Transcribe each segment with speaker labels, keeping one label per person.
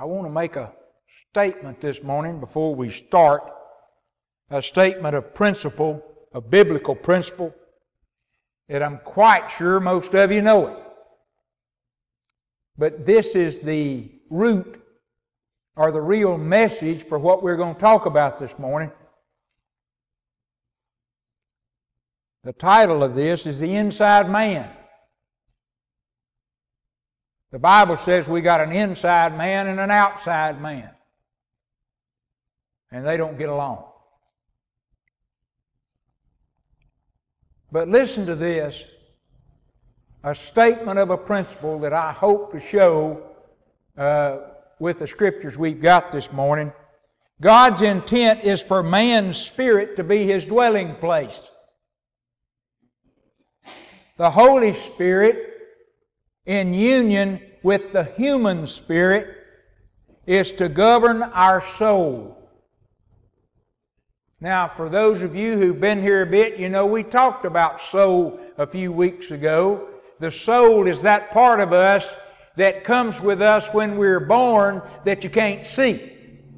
Speaker 1: I want to make a statement this morning before we start, a statement of principle, a biblical principle, that I'm quite sure most of you know it. But this is the root or the real message for what we're going to talk about this morning. The title of this is The Inside Man. The Bible says we got an inside man and an outside man. And they don't get along. But listen to this, a statement of a principle that I hope to show with the scriptures we've got this morning. God's intent is for man's spirit to be his dwelling place. The Holy Spirit, in union with the human spirit, is to govern our soul. Now, for those of you who've been here a bit, you know we talked about soul a few weeks ago. The soul is that part of us that comes with us when we're born that you can't see.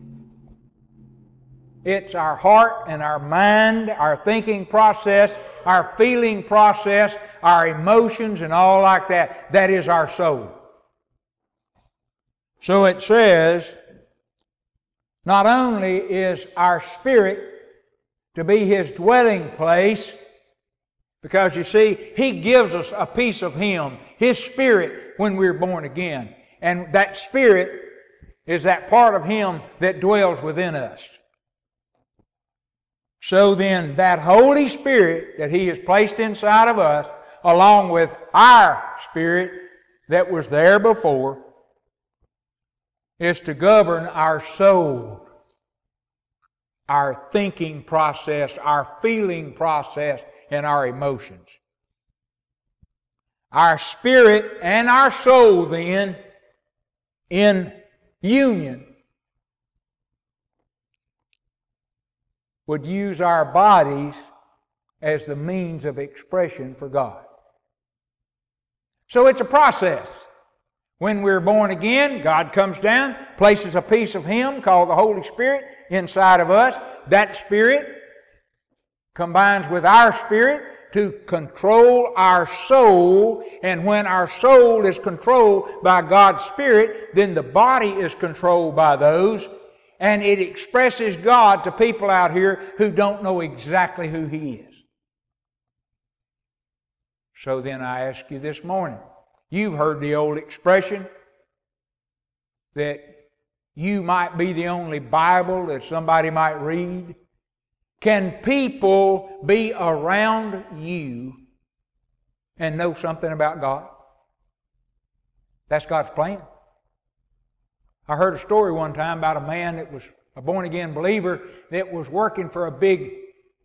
Speaker 1: It's our heart and our mind, our thinking process, our feeling process, our emotions and all like that. That is our soul. So it says, not only is our spirit to be his dwelling place, because you see, he gives us a piece of him, his spirit, when we're born again. And that spirit is that part of him that dwells within us. So then, that Holy Spirit that he has placed inside of us, along with our spirit that was there before, is to govern our soul, our thinking process, our feeling process, and our emotions. Our spirit and our soul then, in union, would use our bodies as the means of expression for God. So it's a process. When we're born again, God comes down, places a piece of him called the Holy Spirit inside of us. That spirit combines with our spirit to control our soul. And when our soul is controlled by God's Spirit, then the body is controlled by those. And it expresses God to people out here who don't know exactly who he is. So then I ask you this morning, you've heard the old expression that you might be the only Bible that somebody might read. Can people be around you and know something about God? That's God's plan. I heard a story one time about a man that was a born-again believer that was working for a big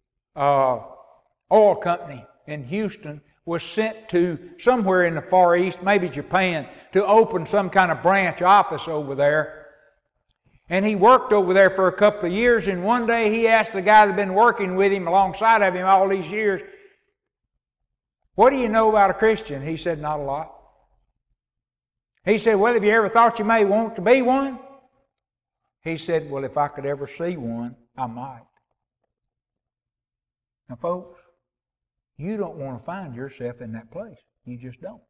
Speaker 1: oil company in Houston, was sent to somewhere in the Far East, maybe Japan, to open some kind of branch office over there. And he worked over there for a couple of years, and one day he asked the guy that had been working with him alongside of him all these years, "What do you know about a Christian?" He said, "Not a lot." He said, "Well, have you ever thought you may want to be one?" He said, "Well, if I could ever see one, I might." Now, folks, you don't want to find yourself in that place. You just don't.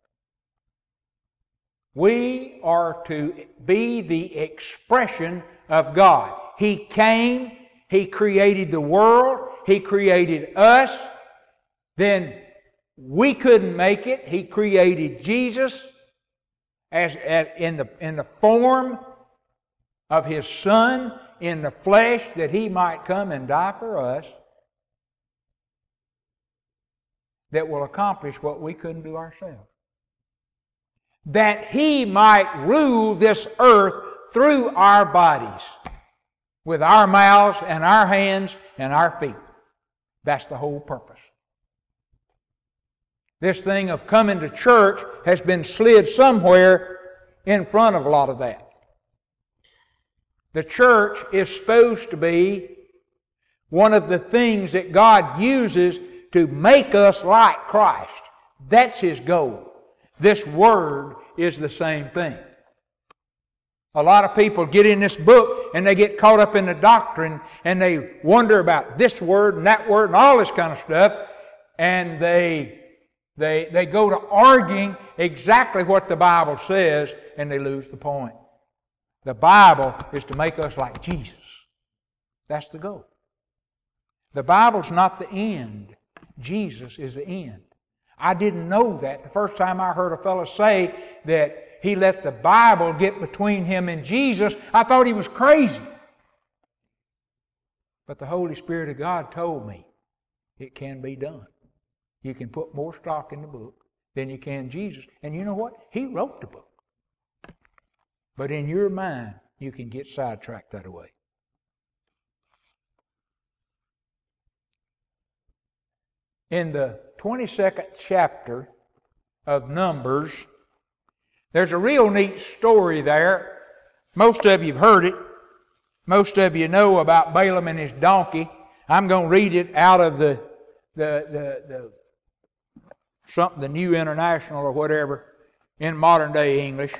Speaker 1: We are to be the expression of God. He came, he created the world, he created us. Then we couldn't make it. He created Jesus as in the form of his Son in the flesh, that he might come and die for us, that will accomplish what we couldn't do ourselves. That he might rule this earth through our bodies, with our mouths and our hands and our feet. That's the whole purpose. This thing of coming to church has been slid somewhere in front of a lot of that. The church is supposed to be one of the things that God uses to make us like Christ. That's his goal. This word is the same thing. A lot of people get in this book and they get caught up in the doctrine and they wonder about this word and that word and all this kind of stuff, and they go to arguing exactly what the Bible says, and they lose the point. The Bible is to make us like Jesus. That's the goal. The Bible's not the end. Jesus is the end. I didn't know that. The first time I heard a fellow say that he let the Bible get between him and Jesus, I thought he was crazy. But the Holy Spirit of God told me it can be done. You can put more stock in the book than you can Jesus. And you know what? He wrote the book. But in your mind, you can get sidetracked that way. In the 22nd chapter of Numbers, there's a real neat story there. Most of you have heard it. Most of you know about Balaam and his donkey. I'm going to read it out of the New International or whatever in modern day English.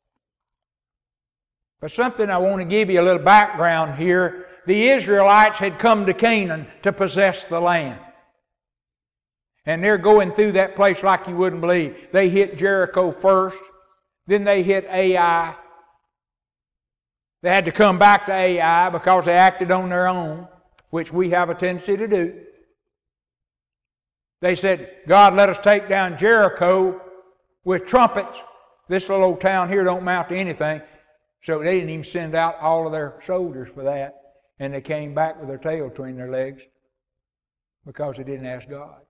Speaker 1: But something I want to give you a little background here. The Israelites had come to Canaan to possess the land. And they're going through that place like you wouldn't believe. They hit Jericho first. Then they hit Ai. They had to come back to Ai because they acted on their own, which we have a tendency to do. They said, God, let us take down Jericho with trumpets. This little old town here don't amount to anything. So they didn't even send out all of their soldiers for that. And they came back with their tail between their legs because they didn't ask God.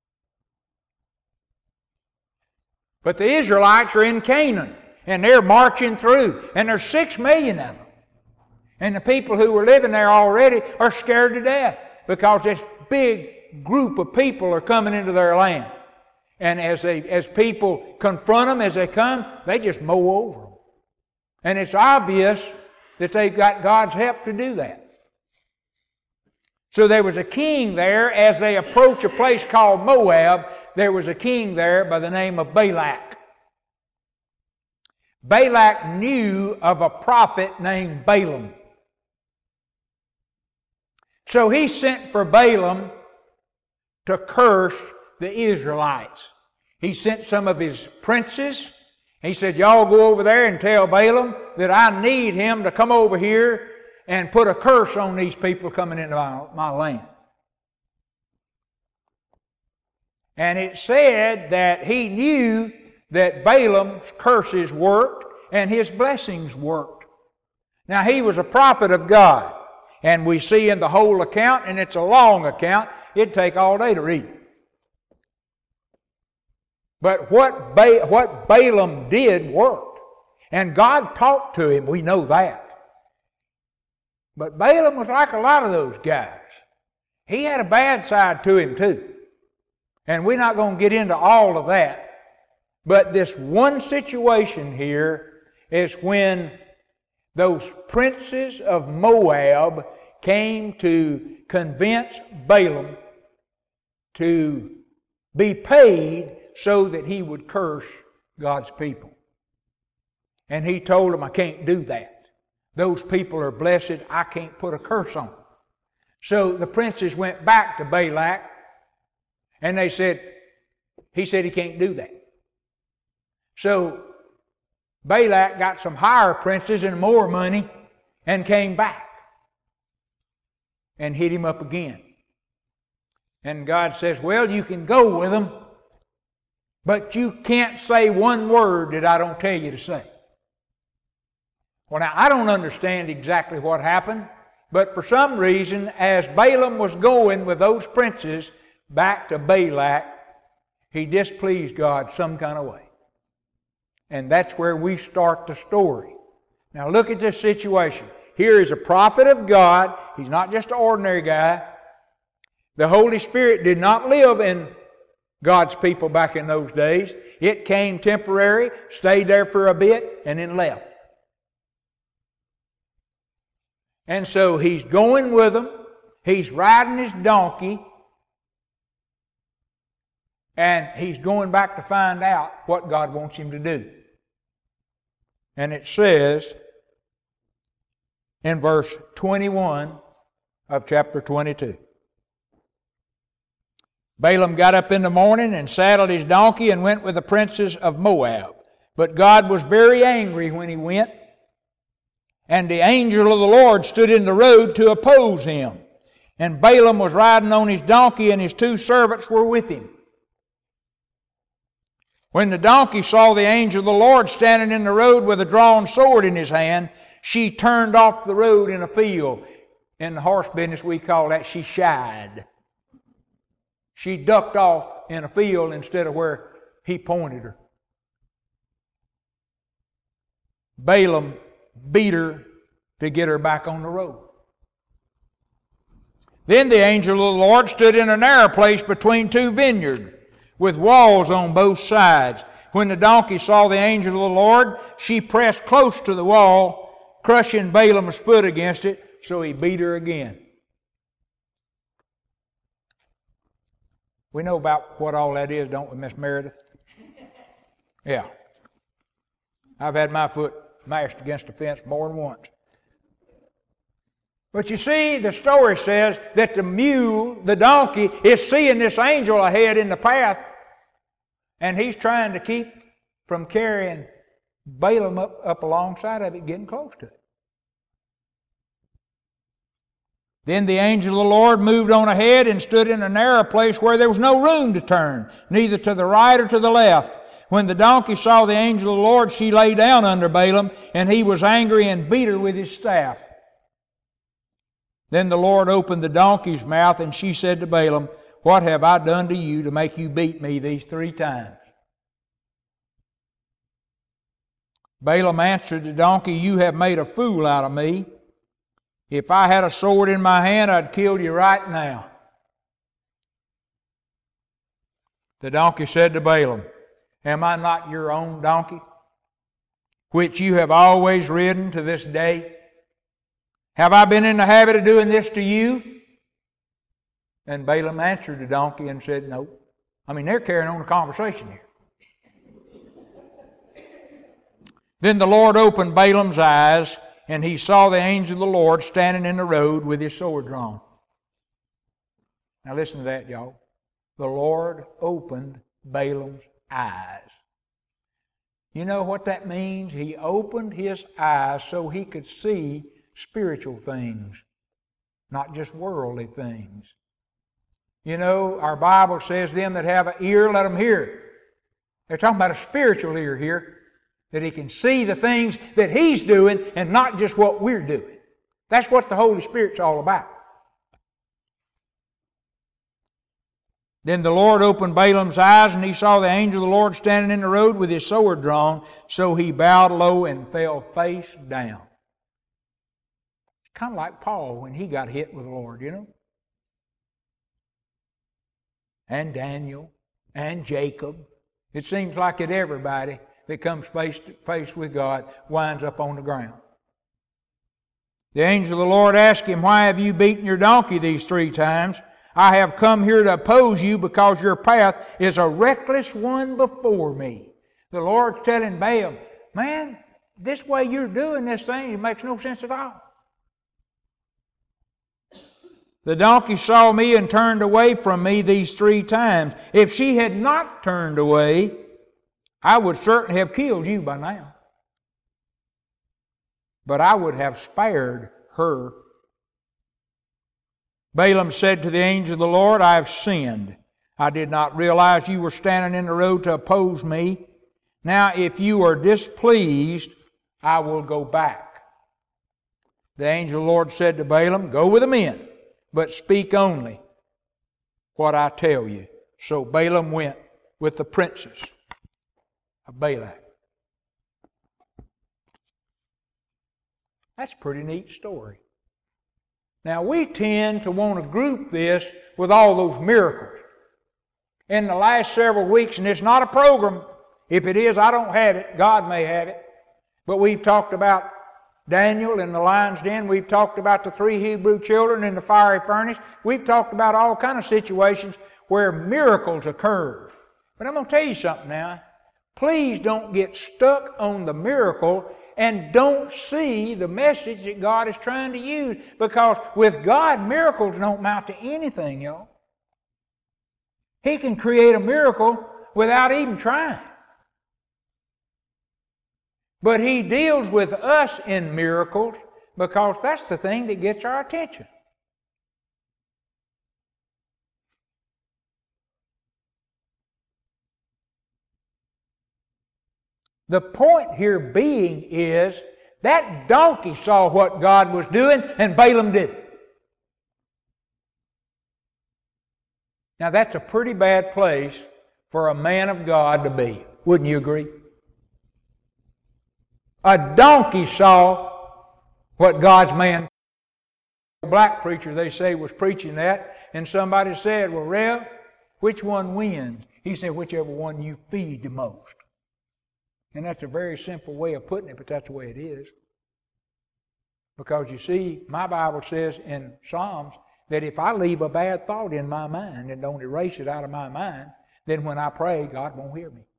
Speaker 1: But the Israelites are in Canaan, and they're marching through, and there's 6 million of them. And the people who were living there already are scared to death because this big group of people are coming into their land. And as people confront them as they come, they just mow over them. And it's obvious that they've got God's help to do that. So there was a king there. As they approach a place called Moab, there was a king there by the name of Balak. Balak knew of a prophet named Balaam. So he sent for Balaam to curse the Israelites. He sent some of his princes. He said, y'all go over there and tell Balaam that I need him to come over here and put a curse on these people coming into my land. And it said that he knew that Balaam's curses worked and his blessings worked. Now he was a prophet of God. And we see in the whole account, and it's a long account, it'd take all day to read it. But what Balaam did worked. And God talked to him, we know that. But Balaam was like a lot of those guys. He had a bad side to him too. And we're not going to get into all of that. But this one situation here is when those princes of Moab came to convince Balaam to be paid so that he would curse God's people. And he told them, I can't do that. Those people are blessed. I can't put a curse on them. So the princes went back to Balak, and he said he can't do that. So Balak got some higher princes and more money and came back and hit him up again. And God says, well, you can go with them, but you can't say one word that I don't tell you to say. Well, now, I don't understand exactly what happened, but for some reason, as Balaam was going with those princes back to Balak, he displeased God some kind of way. And that's where we start the story. Now look at this situation. Here is a prophet of God. He's not just an ordinary guy. The Holy Spirit did not live in God's people back in those days. It came temporary, stayed there for a bit, and then left. And so he's going with them. He's riding his donkey. And he's going back to find out what God wants him to do. And it says in verse 21 of chapter 22. Balaam got up in the morning and saddled his donkey and went with the princes of Moab. But God was very angry when he went, and the angel of the Lord stood in the road to oppose him. And Balaam was riding on his donkey, and his 2 servants were with him. When the donkey saw the angel of the Lord standing in the road with a drawn sword in his hand, she turned off the road in a field. In the horse business, we call that she shied. She ducked off in a field instead of where he pointed her. Balaam beat her to get her back on the road. Then the angel of the Lord stood in a narrow place between 2 vineyards, with walls on both sides. When the donkey saw the angel of the Lord, she pressed close to the wall, crushing Balaam's foot against it, so he beat her again. We know about what all that is, don't we, Miss Meredith? Yeah. I've had my foot mashed against the fence more than once. But you see, the story says that the mule, the donkey, is seeing this angel ahead in the path, and he's trying to keep from carrying Balaam up alongside of it, getting close to it. Then the angel of the Lord moved on ahead and stood in a narrow place where there was no room to turn, neither to the right or to the left. When the donkey saw the angel of the Lord, she lay down under Balaam, and he was angry and beat her with his staff. Then the Lord opened the donkey's mouth, and she said to Balaam, "What have I done to you to make you beat me these 3 times?" Balaam answered the donkey, "You have made a fool out of me. If I had a sword in my hand, I'd kill you right now." The donkey said to Balaam, "Am I not your own donkey, which you have always ridden to this day? Have I been in the habit of doing this to you?" And Balaam answered the donkey and said, "No." They're carrying on a conversation here. Then the Lord opened Balaam's eyes, and he saw the angel of the Lord standing in the road with his sword drawn. Now listen to that, y'all. The Lord opened Balaam's eyes. You know what that means? He opened his eyes so he could see spiritual things, not just worldly things. You know, our Bible says, "Them that have an ear, let them hear." They're talking about a spiritual ear here, that he can see the things that he's doing and not just what we're doing. That's what the Holy Spirit's all about. Then the Lord opened Balaam's eyes, and he saw the angel of the Lord standing in the road with his sword drawn, so he bowed low and fell face down. It's kind of like Paul when he got hit with the Lord, you know. And Daniel, and Jacob. It seems like that everybody that comes face to face with God winds up on the ground. The angel of the Lord asked him, "Why have you beaten your donkey these 3 times? I have come here to oppose you because your path is a reckless one before me." The Lord's telling Balaam, "Man, this way you're doing this thing, it makes no sense at all. The donkey saw me and turned away from me these 3 times. If she had not turned away, I would certainly have killed you by now. But I would have spared her." Balaam said to the angel of the Lord, "I have sinned. I did not realize you were standing in the road to oppose me. Now, if you are displeased, I will go back." The angel of the Lord said to Balaam, "Go with the men, but speak only what I tell you." So Balaam went with the princes of Balak. That's a pretty neat story. Now, we tend to want to group this with all those miracles. In the last several weeks, and it's not a program. If it is, I don't have it. God may have it. But we've talked about Daniel in the lion's den. We've talked about the 3 Hebrew children in the fiery furnace. We've talked about all kinds of situations where miracles occurred. But I'm going to tell you something now. Please don't get stuck on the miracle and don't see the message that God is trying to use. Because with God, miracles don't amount to anything, y'all. He can create a miracle without even trying. But He deals with us in miracles because that's the thing that gets our attention. The point here being is that donkey saw what God was doing and Balaam didn't. Now that's a pretty bad place for a man of God to be. Wouldn't you agree? A donkey saw what God's man, a black preacher they say was preaching that, and somebody said, well, Rev, which one wins? He said, whichever one you feed the most. And that's a very simple way of putting it, but that's the way it is. Because you see, my Bible says in Psalms that if I leave a bad thought in my mind and don't erase it out of my mind, then when I pray, God won't hear me.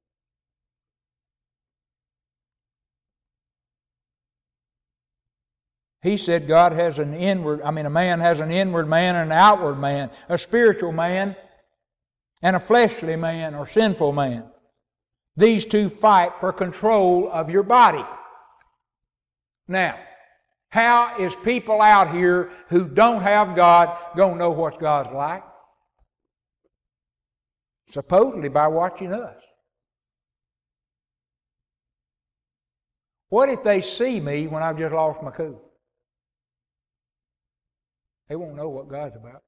Speaker 1: He said a man has an inward man and an outward man, a spiritual man and a fleshly man or sinful man. These two fight for control of your body. Now, how is people out here who don't have God going to know what God's like? Supposedly by watching us. What if they see me when I've just lost my cool? They won't know what God's about.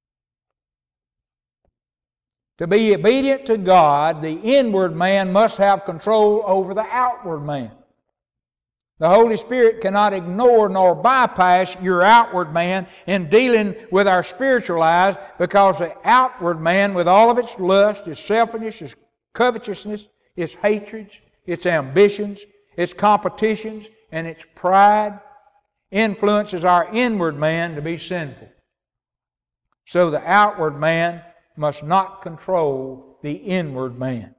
Speaker 1: To be obedient to God, the inward man must have control over the outward man. The Holy Spirit cannot ignore nor bypass your outward man in dealing with our spiritual lives, because the outward man, with all of its lust, its selfishness, its covetousness, its hatreds, its ambitions, its competitions, and its pride, influences our inward man to be sinful. So the outward man must not control the inward man.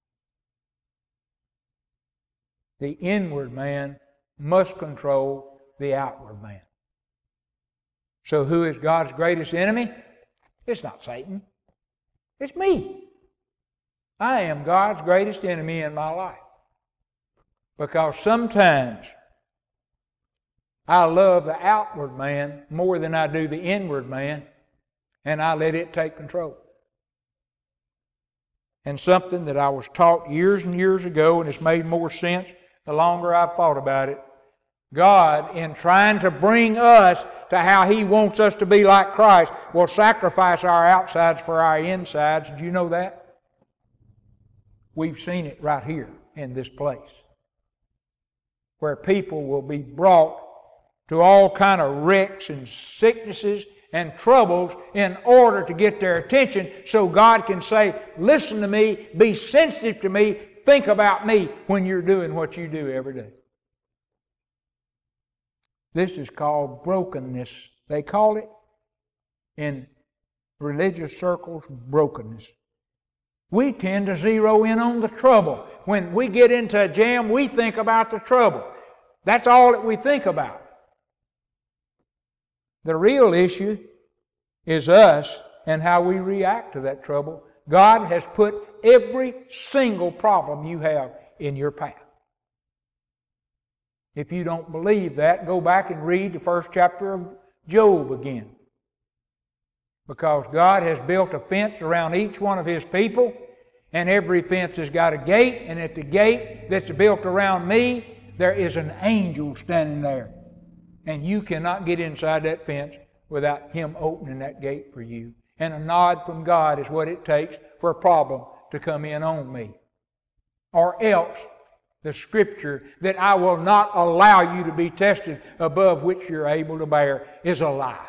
Speaker 1: The inward man must control the outward man. So who is God's greatest enemy? It's not Satan. It's me. I am God's greatest enemy in my life. Because sometimes I love the outward man more than I do the inward man, and I let it take control. And something that I was taught years and years ago, and it's made more sense the longer I've thought about it. God, in trying to bring us to how He wants us to be like Christ, will sacrifice our outsides for our insides. Did you know that? We've seen it right here in this place, where people will be brought to all kind of wrecks and sicknesses and troubles in order to get their attention, so God can say, listen to me, be sensitive to me, think about me when you're doing what you do every day. This is called brokenness. They call it in religious circles brokenness. We tend to zero in on the trouble. When we get into a jam, we think about the trouble. That's all that we think about. The real issue is us and how we react to that trouble. God has put every single problem you have in your path. If you don't believe that, go back and read the first chapter of Job again. Because God has built a fence around each one of His people, and every fence has got a gate, and at the gate that's built around me, there is an angel standing there. And you cannot get inside that fence without Him opening that gate for you. And a nod from God is what it takes for a problem to come in on me. Or else, the Scripture that I will not allow you to be tested above which you're able to bear is a lie.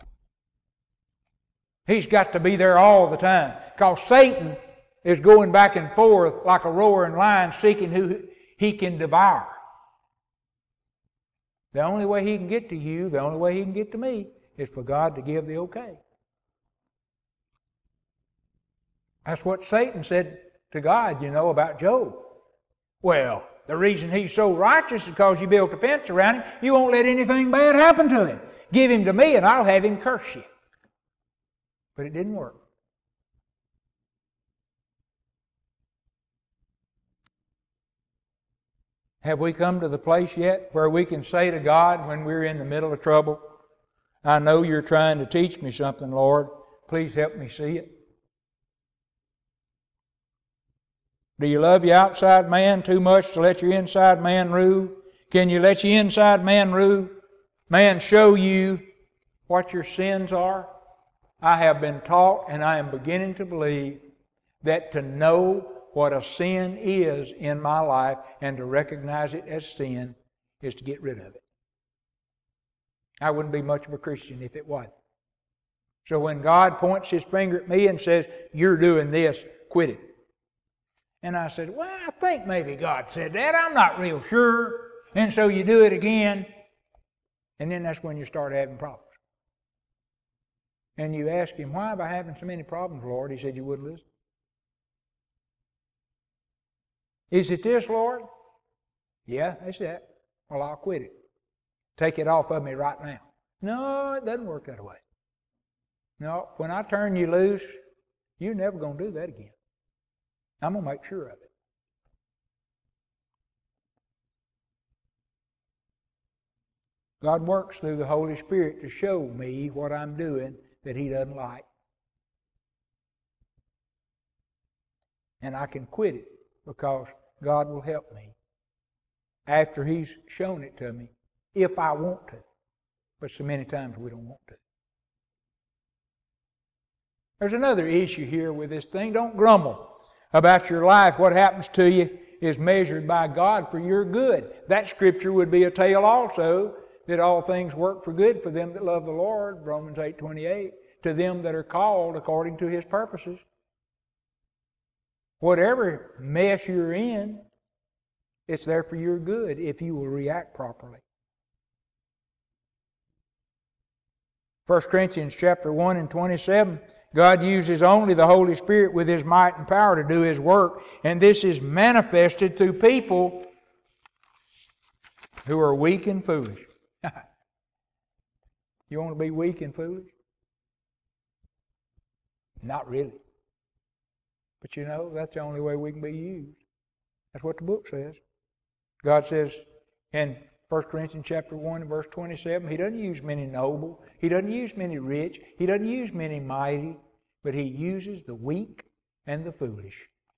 Speaker 1: He's got to be there all the time. Because Satan is going back and forth like a roaring lion seeking who he can devour. The only way he can get to you, the only way he can get to me, is for God to give the okay. That's what Satan said to God, about Job. Well, the reason he's so righteous is because you built a fence around him. You won't let anything bad happen to him. Give him to me and I'll have him curse you. But it didn't work. Have we come to the place yet where we can say to God when we're in the middle of trouble, I know you're trying to teach me something, Lord. Please help me see it. Do you love your outside man too much to let your inside man rule? Can you let your inside man rule? Man, show you what your sins are? I have been taught, and I am beginning to believe, that to know what a sin is in my life and to recognize it as sin is to get rid of it. I wouldn't be much of a Christian if it wasn't. So when God points His finger at me and says, you're doing this, quit it. And I said, well, I think maybe God said that. I'm not real sure. And so you do it again. And then that's when you start having problems. And you ask Him, why am I having so many problems, Lord? He said, you wouldn't listen. Is it this, Lord? Yeah, that's that. Well, I'll quit it. Take it off of me right now. No, it doesn't work that way. No, when I turn you loose, you're never going to do that again. I'm going to make sure of it. God works through the Holy Spirit to show me what I'm doing that He doesn't like. And I can quit it because God will help me after He's shown it to me if I want to. But so many times we don't want to. There's another issue here with this thing. Don't grumble about your life. What happens to you is measured by God for your good. That scripture would be a tale also, that all things work for good for them that love the Lord, Romans 8:28, to them that are called according to His purposes. Whatever mess you're in, it's there for your good if you will react properly. 1 Corinthians chapter 1 and 27, God uses only the Holy Spirit with His might and power to do His work, and this is manifested through people who are weak and foolish. You want to be weak and foolish? Not really. But you know, that's the only way we can be used. That's what the book says. God says in 1 Corinthians chapter 1 and verse 27, He doesn't use many noble. He doesn't use many rich. He doesn't use many mighty. But He uses the weak and the foolish.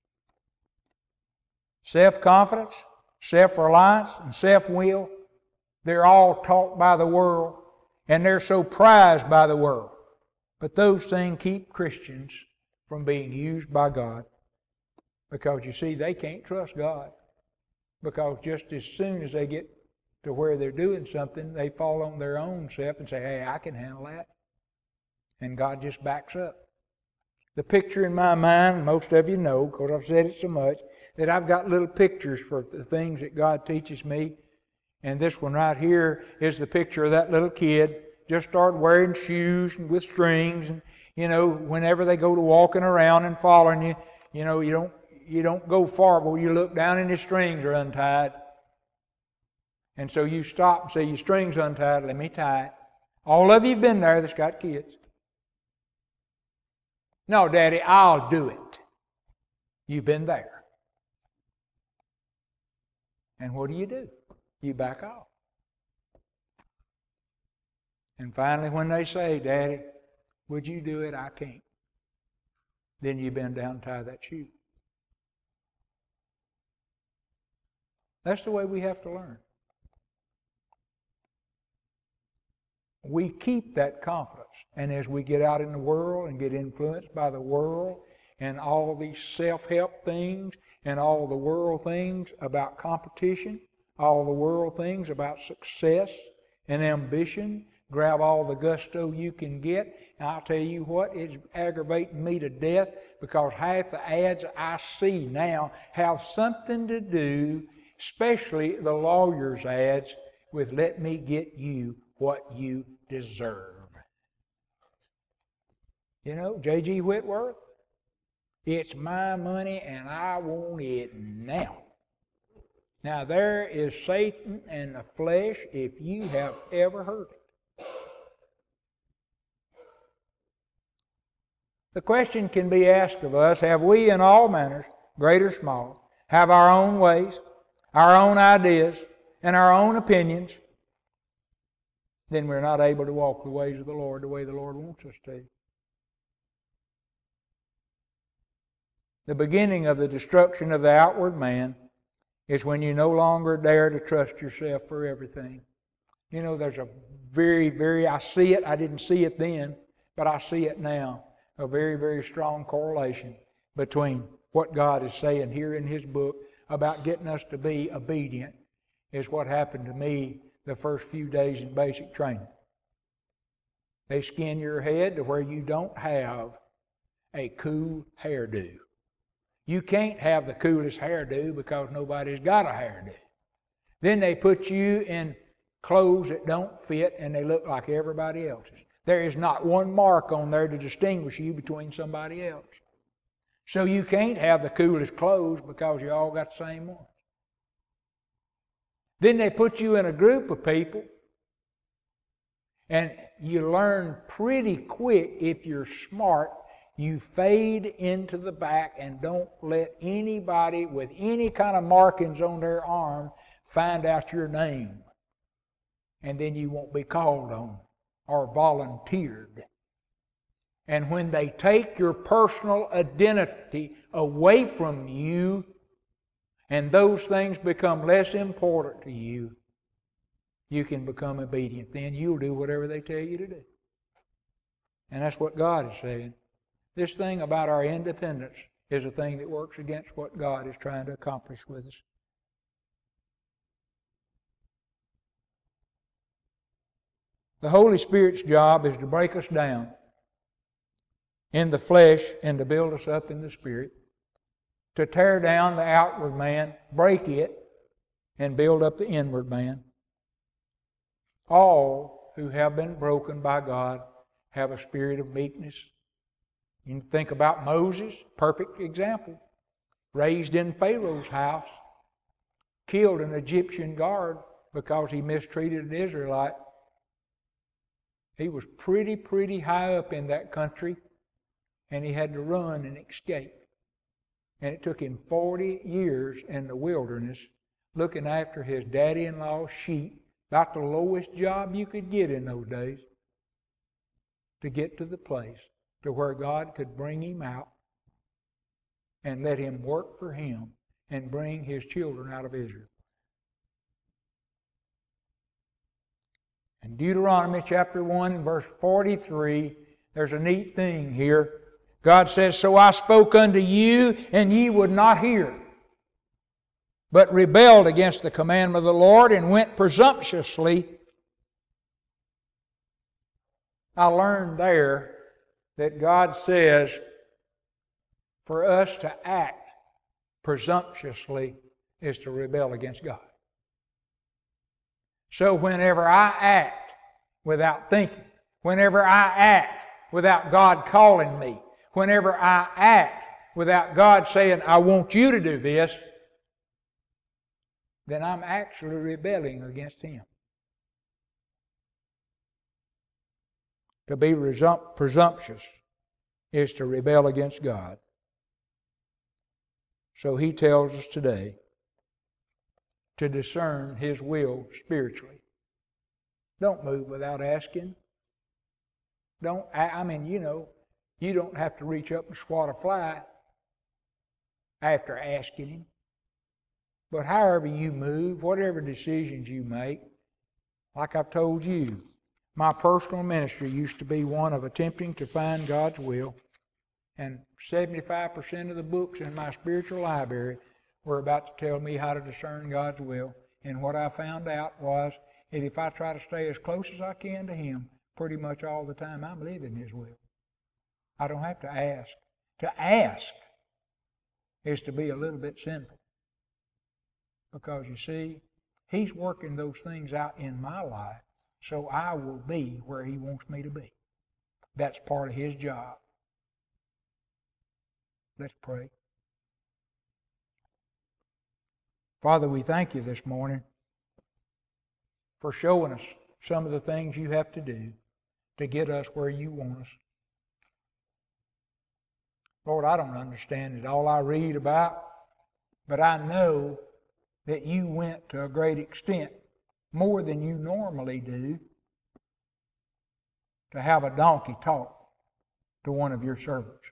Speaker 1: Self-confidence, self-reliance, and self-will, they're all taught by the world, and they're so prized by the world. But those things keep Christians from being used by God. Because you see, they can't trust God. Because just as soon as they get to where they're doing something, they fall on their own self and say, hey, I can handle that. And God just backs up. The picture in my mind, most of you know, because I've said it so much, that I've got little pictures for the things that God teaches me. And this one right here is the picture of that little kid. Just started wearing shoes with strings. And, you know, whenever they go to walking around and following you, you know, you don't go far, but you look down and your strings are untied. And so you stop and say, your string's untied, let me tie it. All of you have been there that's got kids. No, Daddy, I'll do it. You've been there. And what do? You back off. And finally, when they say, Daddy, would you do it? I can't. Then you bend down and tie that shoe. That's the way we have to learn. We keep that confidence. And as we get out in the world and get influenced by the world and all these self-help things and all the world things about competition, all the world things about success and ambition, grab all the gusto you can get. And I'll tell you what, it's aggravating me to death because half the ads I see now have something to do, especially the lawyers' ads, with let me get you what you deserve. You know, J.G. Whitworth, it's my money and I want it now. Now there is Satan and the flesh if you have ever heard it. The question can be asked of us, have we in all manners, great or small, have our own ways, our own ideas, and our own opinions? Then we're not able to walk the ways of the Lord the way the Lord wants us to. The beginning of the destruction of the outward man is when you no longer dare to trust yourself for everything. You know, there's a I see it, I didn't see it then, but I see it now, a very, very strong correlation between what God is saying here in His book about getting us to be obedient is what happened to me the first few days in basic training. They skin your head to where you don't have a cool hairdo. You can't have the coolest hairdo because nobody's got a hairdo. Then they put you in clothes that don't fit and they look like everybody else's. There is not one mark on there to distinguish you between somebody else. So you can't have the coolest clothes because you all got the same ones. Then they put you in a group of people and you learn pretty quick, if you're smart, you fade into the back and don't let anybody with any kind of markings on their arm find out your name. And then you won't be called on or volunteered. And when they take your personal identity away from you and those things become less important to you, you can become obedient. Then you'll do whatever they tell you to do. And that's what God is saying. This thing about our independence is a thing that works against what God is trying to accomplish with us. The Holy Spirit's job is to break us down in the flesh and to build us up in the Spirit, to tear down the outward man, break it, and build up the inward man. All who have been broken by God have a spirit of meekness. You can think about Moses, perfect example. Raised in Pharaoh's house, killed an Egyptian guard because he mistreated an Israelite. He was pretty high up in that country, and he had to run and escape. And it took him 40 years in the wilderness looking after his daddy-in-law's sheep, about the lowest job you could get in those days, to get to the place to where God could bring him out and let him work for him and bring his children out of Israel. In Deuteronomy chapter 1, verse 43, there's a neat thing here. God says, "So I spoke unto you, and ye would not hear, but rebelled against the commandment of the Lord, and went presumptuously." I learned there that God says for us to act presumptuously is to rebel against God. So whenever I act without thinking, whenever I act without God calling me, whenever I act without God saying, "I want you to do this," then I'm actually rebelling against Him. To be presumptuous is to rebel against God. So He tells us today to discern His will spiritually. Don't move without asking. You don't have to reach up and swat a fly after asking Him. But however you move, whatever decisions you make, like I've told you, my personal ministry used to be one of attempting to find God's will, and 75% of the books in my spiritual library were about to tell me how to discern God's will. And what I found out was that if I try to stay as close as I can to Him, pretty much all the time I'm living His will. I don't have to ask. To ask is to be a little bit sinful. Because you see, He's working those things out in my life so I will be where He wants me to be. That's part of His job. Let's pray. Father, we thank you this morning for showing us some of the things you have to do to get us where you want us. Lord, I don't understand it all I read about, but I know that you went to a great extent, more than you normally do, to have a donkey talk to one of your servants.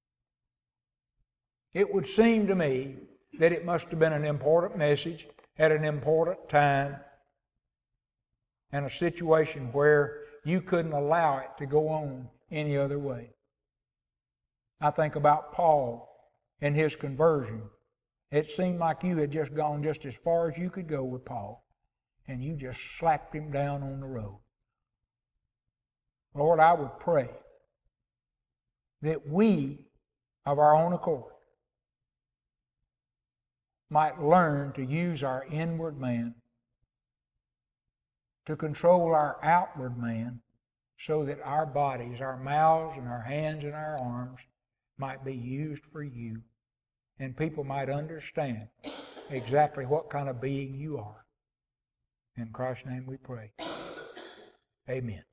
Speaker 1: It would seem to me that it must have been an important message at an important time and a situation where you couldn't allow it to go on any other way. I think about Paul and his conversion. It seemed like you had just gone just as far as you could go with Paul, and you just slapped him down on the road. Lord, I would pray that we, of our own accord, might learn to use our inward man to control our outward man so that our bodies, our mouths and our hands and our arms might be used for you, and people might understand exactly what kind of being you are. In Christ's name we pray. Amen.